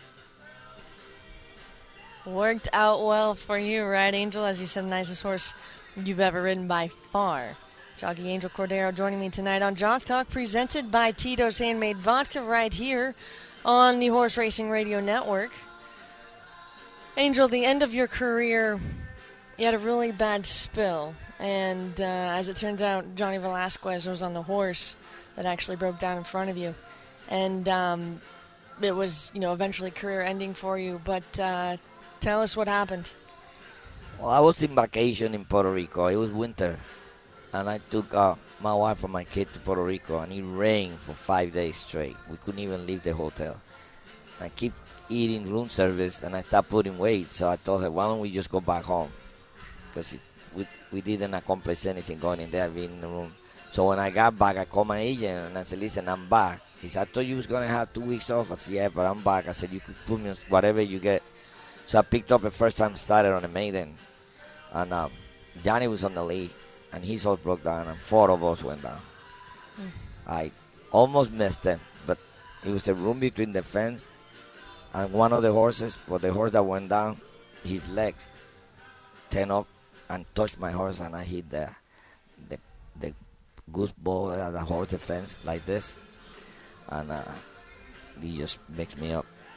worked out well for you, right, Angel? As you said, nicest horse you've ever ridden by far. Jockey Angel Cordero joining me tonight on Jock Talk, presented by Tito's Handmade Vodka, right here on the Horse Racing Radio Network. Angel, the end of your career, you had a really bad spill, and uh, as it turns out, Johnny Velasquez was on the horse that actually broke down in front of you, and um, it was, you know, eventually career-ending for you. But uh, tell us what happened. Well, I was in vacation in Puerto Rico. It was winter, and I took uh, my wife and my kid to Puerto Rico, and it rained for five days straight. We couldn't even leave the hotel. I keep eating room service, and I stopped putting weight, so I told her, why don't we just go back home? Because we, we didn't accomplish anything going in there, being in the room. So when I got back, I called my agent, and I said, listen, I'm back. He said, I thought you was going to have two weeks off. I said, yeah, but I'm back. I said, you could put me on whatever you get. So I picked up a first-time starter on a maiden, and um, Johnny was on the lead, and his horse broke down, and four of us went down. Mm. I almost missed him, but it was a room between the fence and one of the horses, but the horse that went down, his legs turned up and touched my horse, and I hit the the, the goose ball at the horse fence like this, and uh, he just mixed me up.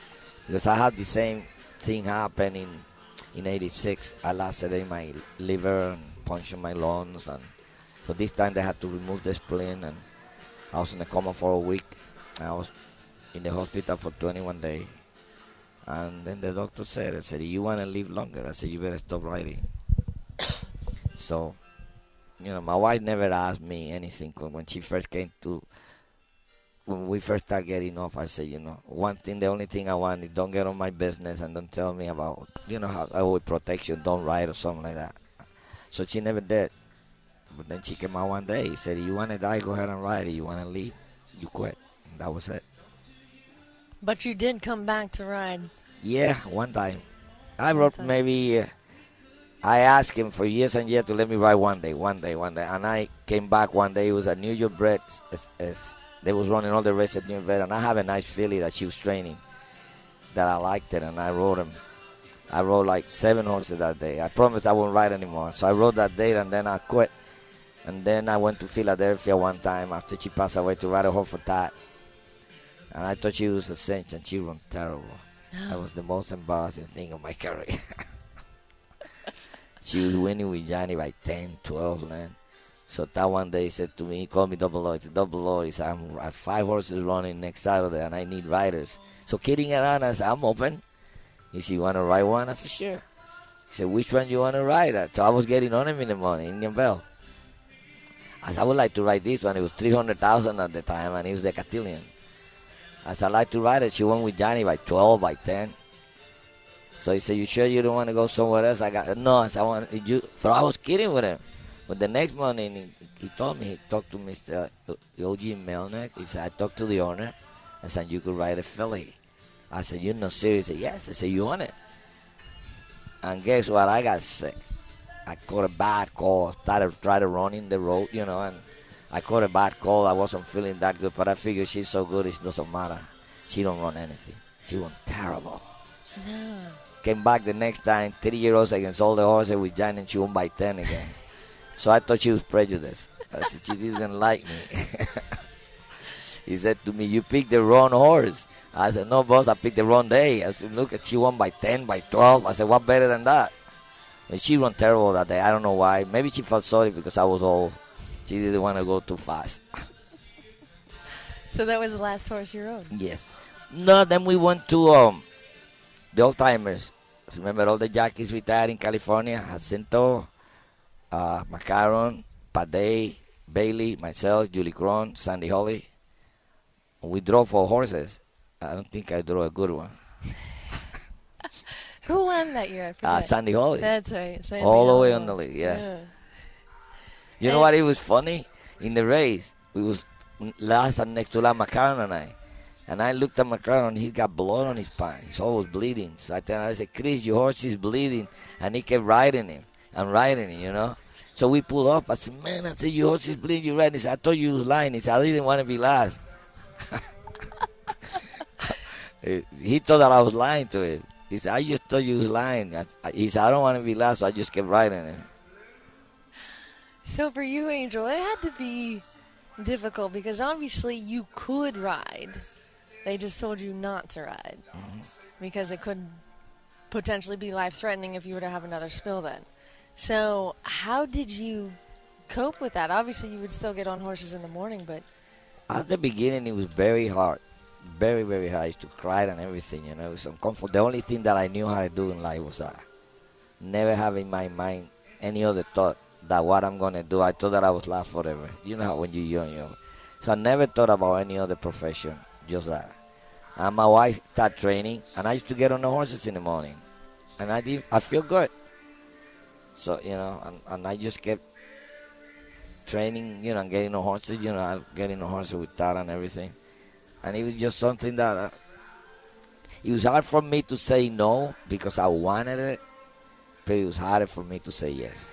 Because I had the same thing happen in in eighty-six. I lacerated my liver and punctured my lungs. And so this time they had to remove the spleen. And I was in a coma for a week. I was in the hospital for twenty-one days. And then the doctor said, I said, you want to live longer? I said, you better stop riding. So, you know, my wife never asked me anything. When she first came to, when we first started getting off, I said, you know, one thing, the only thing I want is don't get on my business and don't tell me about, you know, how I always protect you, don't ride or something like that. So she never did. But then she came out one day. He said, you want to die, go ahead and ride it. You want to leave, you quit. And that was it. But you did come back to ride. Yeah, one time. I wrote maybe, uh, I asked him for years and years to let me ride one day, one day, one day. And I came back one day. It was a New York bred. It's, it's, they was running all the races at New York bred. And I have a nice filly that she was training that I liked it. And I rode him. I rode like seven horses that day. I promised I wouldn't ride anymore. So I rode that day and then I quit. And then I went to Philadelphia one time after she passed away to ride a horse for Todd. And I thought she was a cinch, and she ran terrible. Oh. That was the most embarrassing thing of my career. She was winning with Johnny by ten, twelve, man. So that one day he said to me, he called me Double O. He said, Double O, he said, I'm, I have five horses running next Saturday, and I need riders. So kidding around, I said, I'm open. He said, you want to ride one? I said, sure. He said, which one you want to ride? So I was getting on him in the morning, Indian Bell. I said, I would like to ride this one. It was three hundred thousand at the time, and it was the Cotillion. I said, I like to ride it. She went with Johnny by twelve, by ten. So he said, you sure you don't want to go somewhere else? I got, no, I said, I want you. So I was kidding with him. But the next morning, he, he told me, he talked to Mister O G Melnick. He said, I talked to the owner. I said, you could ride a filly. I said, you're not serious? He said, yes. I said, you want it? And guess what? I got sick. I caught a bad call. Started trying to run in the road, you know, and I caught a bad call. I wasn't feeling that good, but I figured she's so good, it doesn't matter. She don't run anything. She won terrible. No. Came back the next time, three years against all the horses with Johnny, and she won by ten again. So I thought she was prejudiced. I said, she didn't like me. He said to me, you picked the wrong horse. I said, no, boss, I picked the wrong day. I said, look, she won by ten, by twelve. I said, what better than that? And she won terrible that day. I don't know why. Maybe she felt sorry because I was old. She didn't want to go too fast. So that was the last horse you rode? Yes. No, then we went to um, the old timers. Remember all the jockeys retired in California? Jacinto, uh, Macaron, Paday, Bailey, myself, Julie Cron, Sandy Holly. We drove four horses. I don't think I drove a good one. Who won that year? I forget. Uh, Sandy Holly. That's right. Sandy all Holly. the way on the league, yeah. yeah. You know what? It was funny in the race. We was last and next to La McCarron and I, and I looked at McCarron and he's got blood on his pants. He's always bleeding. So I tell him, I said, Chris, your horse is bleeding, and he kept riding him and riding him, you know. So we pulled up. I said, man, I said, your horse is bleeding. You riding? He said, I told you you was lying. He said, I didn't want to be last. He thought that I was lying to him. He said, I just thought you was lying. I, he said, I don't want to be last, so I just kept riding it. So for you, Angel, it had to be difficult because obviously you could ride. They just told you not to ride mm-hmm. because it could potentially be life-threatening if you were to have another spill then. So how did you cope with that? Obviously, you would still get on horses in the morning, but... At the beginning, it was very hard. Very, very hard. I used to cry and everything, you know. It was uncomfortable. The only thing that I knew how to do in life was that. Never have in my mind any other thought that what I'm going to do. I thought that I would last forever. You know how when you're young, you know. So I never thought about any other profession, just that. And my wife started training, and I used to get on the horses in the morning. And I did. I feel good. So, you know, and, and I just kept training, you know, and getting on horses, you know, getting on horses with Tara and everything. And it was just something that, uh, it was hard for me to say no because I wanted it, but it was harder for me to say yes.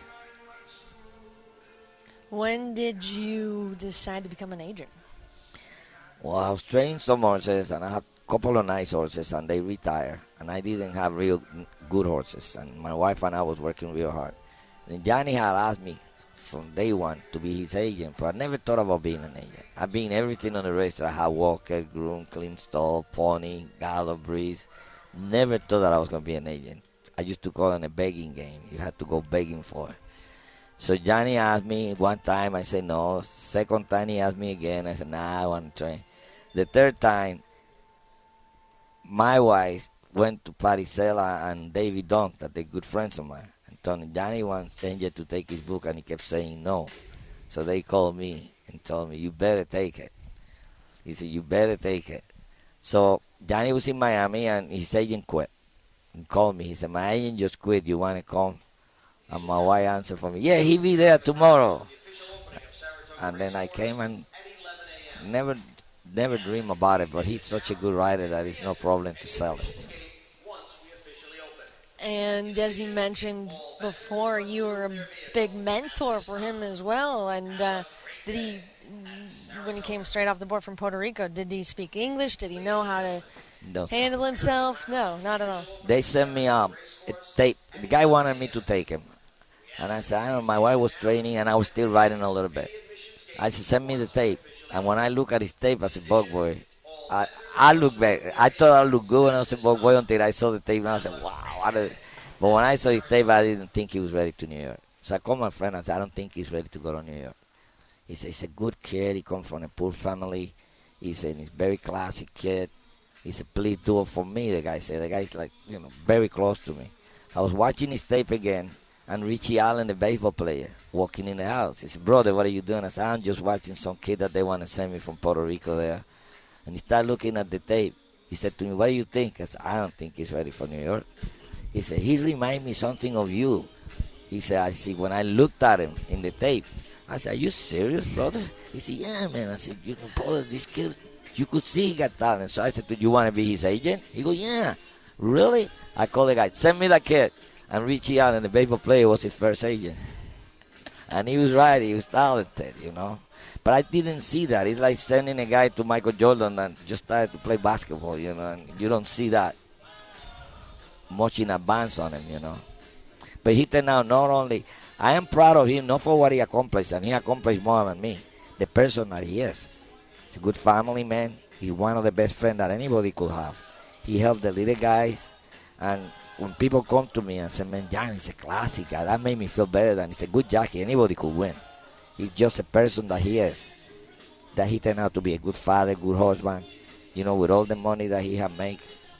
When did you decide to become an agent? Well, I was training some horses, and I had a couple of nice horses, and they retired. And I didn't have real good horses, and my wife and I was working real hard. And Johnny had asked me from day one to be his agent, but I never thought about being an agent. I've been everything on the race. I had Walker, Groom, Clean Stall, Pony, Gallo, Breeze. Never thought that I was going to be an agent. I used to call it a begging game. You had to go begging for it. So Johnny asked me one time. I said no. Second time he asked me again. I said, nah, I want to try. The third time, my wife went to Parisella and David Dunk, that they're good friends of mine, and told me, Johnny wants Angel to take his book, and he kept saying no. So they called me and told me, you better take it. He said, you better take it. So Johnny was in Miami, and his agent quit. He called me. He said, my agent just quit. You want to come? And my wife answered for me, yeah, he'll be there tomorrow. And then I came and never never dream about it, but he's such a good writer that it's no problem to sell it. And as you mentioned before, you were a big mentor for him as well. And uh, did he, when he came straight off the board from Puerto Rico, did he speak English? Did he know how to no. handle himself? No, not at all. They sent me um, a tape. The guy wanted me to take him. And I said, I don't know, my wife was training and I was still writing a little bit. I said, send me the tape. And when I look at his tape as a bug boy, I, I look back. I thought I looked good when I was a bug boy until I saw the tape and I said, wow. I don't. But when I saw his tape, I didn't think he was ready to New York. So I called my friend and said, I don't think he's ready to go to New York. He said, he's a good kid. He comes from a poor family. He said, he's a very classic kid. He said, please do it for me, the guy said. The guy's like, you know, very close to me. I was watching his tape again. And Richie Allen, the baseball player, walking in the house. He said, brother, what are you doing? I said, I'm just watching some kid that they want to send me from Puerto Rico there. And he started looking at the tape. He said to me, what do you think? I said, I don't think he's ready for New York. He said, he reminds me something of you. He said, I see, when I looked at him in the tape, I said, are you serious, brother? He said, yeah, man. I said, you know, brother, this kid, you could see he got talent. So I said, do you want to be his agent? He goes, yeah. Really? I called the guy, send me that kid. And Richie Allen, the baseball player, was his first agent. And he was right. He was talented, you know. But I didn't see that. It's like sending a guy to Michael Jordan and just started to play basketball, you know. And you don't see that much in advance on him, you know. But he turned out not only... I am proud of him, not for what he accomplished. And he accomplished more than me. The person that he is. He's a good family man. He's one of the best friends that anybody could have. He helped the little guys. And... when people come to me and say, man, John, it's a classic, that made me feel better than it's a good jockey. Anybody could win. He's just a person that he is. That he turned out to be a good father, good husband, you know, with all the money that he had made.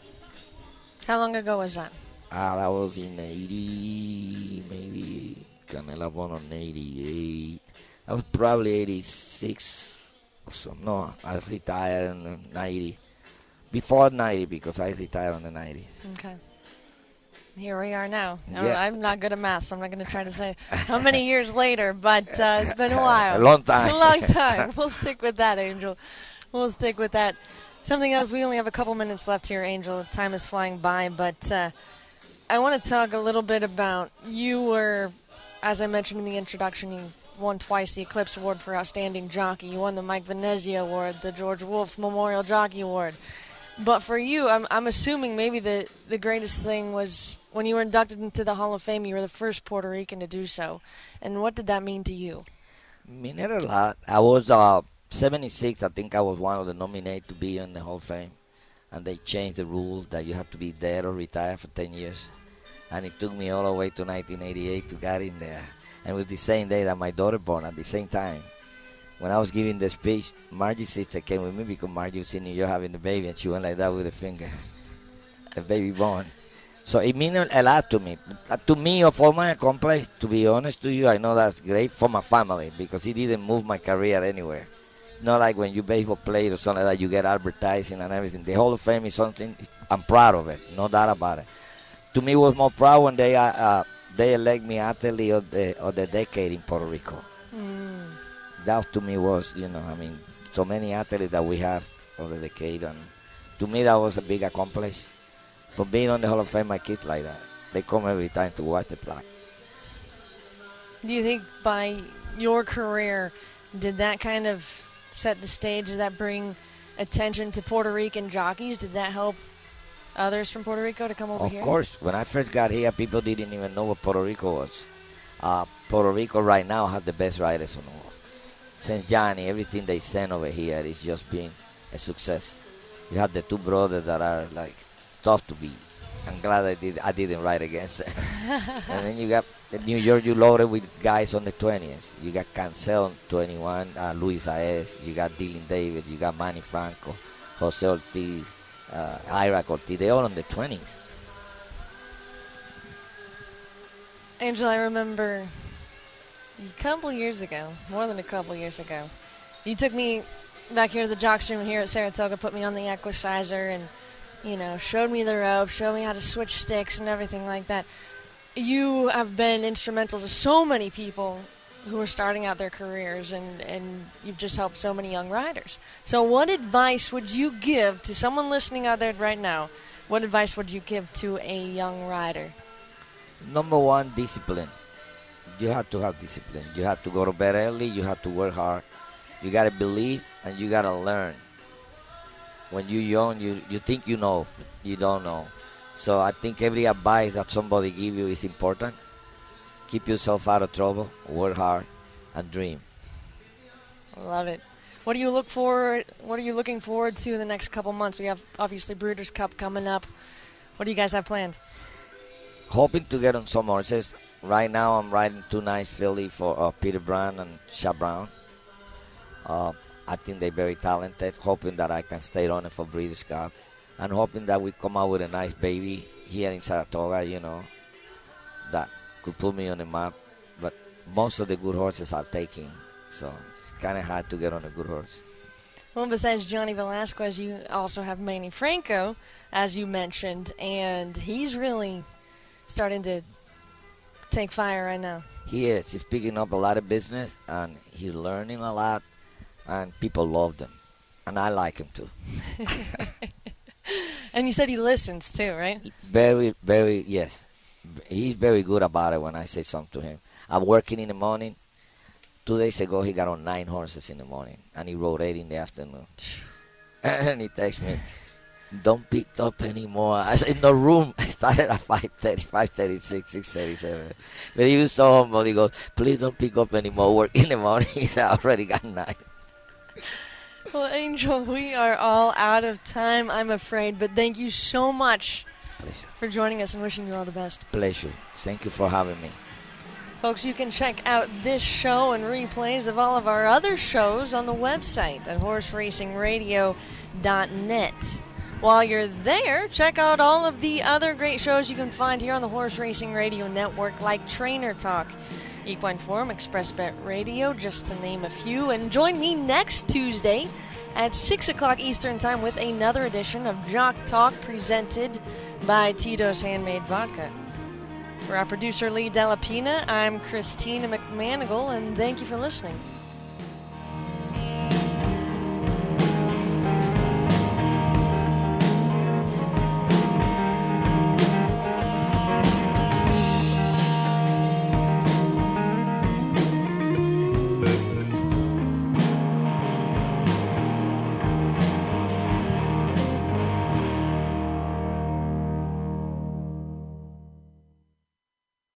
How long ago was that? Ah, that was in eighty, maybe, Canela won on eighty-eight. That was probably eighty-six or so. No, I retired in ninety. Before ninety, because I retired on the ninety. Okay. Here we are now. Yeah. I'm not good at math, so I'm not going to try to say how many years later, but uh, it's been a while. A long time. A long time. We'll stick with that, Angel. We'll stick with that. Something else, we only have a couple minutes left here, Angel. Time is flying by, but uh, I want to talk a little bit about, you were, as I mentioned in the introduction, you won twice the Eclipse Award for Outstanding Jockey. You won the Mike Venezia Award, the George Wolfe Memorial Jockey Award. But for you, I'm I'm assuming maybe the, the greatest thing was when you were inducted into the Hall of Fame, you were the first Puerto Rican to do so. And what did that mean to you? Mean it a lot. I was uh, seventy-six. I think I was one of the nominated to be in the Hall of Fame. And they changed the rules that you have to be dead or retired for ten years. And it took me all the way to nineteen eighty-eight to get in there. And it was the same day that my daughter born at the same time. When I was giving the speech, Margie's sister came with me because Margie was in New York having the baby, and she went like that with her finger. The baby born. So it means a lot to me. Uh, to me, of all my accomplishments, to be honest to you, I know that's great for my family because it didn't move my career anywhere. It's not like when you baseball play or something like that, you get advertising and everything. The Hall of Fame is something, I'm proud of it, no doubt about it. To me, it was more proud when they uh, uh, they elect me athlete of the, of the decade in Puerto Rico. Mm. That to me was, you know, I mean, so many athletes that we have of the decade. And to me, that was a big accomplishment. But being on the Hall of Fame, my kids like that. They come every time to watch the plaque. Do you think by your career, did that kind of set the stage? Did that bring attention to Puerto Rican jockeys? Did that help others from Puerto Rico to come over of here? Of course. When I first got here, people didn't even know what Puerto Rico was. Uh, Puerto Rico right now has the best riders on the world. Saint Johnny, everything they send over here is just being a success. You have the two brothers that are like tough to beat. I'm glad I did. I didn't ride against it. And then you got in New York. You loaded with guys on the twenties. You got Cancel on twenty-one, uh, Luis Saez. You got Dylan David. You got Manny Franco, Jose Ortiz, uh, Ira Ortiz. They all on the twenties. Angel, I remember a couple years ago, more than a couple years ago, you took me back here to the Jocks Room here at Saratoga, put me on the Equicizer, and, you know, showed me the ropes, showed me how to switch sticks and everything like that. You have been instrumental to so many people who are starting out their careers, and, and you've just helped so many young riders. So what advice would you give to someone listening out there right now? What advice would you give to a young rider? Number one, discipline. You have to have discipline. You have to go to bed early. You have to work hard. You got to believe, and you got to learn. When you're young, you, you think you know. You don't know. So I think every advice that somebody give you is important. Keep yourself out of trouble. Work hard, and dream. Love it. What do you look for? What are you looking forward to in the next couple months? We have obviously Breeders' Cup coming up. What do you guys have planned? Hoping to get on some horses. Right now, I'm riding two nice filly for uh, Peter Brown and Sha Brown. Uh, I think they're very talented. Hoping that I can stay on it for Breeders' Cup. And hoping that we come out with a nice baby here in Saratoga, you know, that could put me on the map. But most of the good horses are taking, so it's kind of hard to get on a good horse. Well, besides Johnny Velasquez, you also have Manny Franco, as you mentioned, and he's really starting to take fire right now. He is. He's picking up a lot of business, and he's learning a lot, and people love him. And I like him, too. And you said he listens, too, right? Very, very, yes. He's very good about it when I say something to him. I'm working in the morning. Two days ago, he got on nine horses in the morning, and he rode eight in the afternoon. And he texts me, don't pick up anymore. I said, no room. I started at five thirty, five thirty-six, six thirty-seven. But he was so humble. He goes, please don't pick up anymore. Work in the morning. He said, I already got nine. Well, Angel, we are all out of time, I'm afraid. But thank you so much Pleasure. for joining us and wishing you all the best. Pleasure. Thank you for having me. Folks, you can check out this show and replays of all of our other shows on the website at horse racing radio dot net. While you're there, check out all of the other great shows you can find here on the Horse Racing Radio Network, like Trainer Talk, Equine Forum, Express Bet Radio, just to name a few. And join me next Tuesday at six o'clock Eastern Time with another edition of Jock Talk presented by Tito's Handmade Vodka. For our producer, Lee Della Pina, I'm Christina McManigal, and thank you for listening.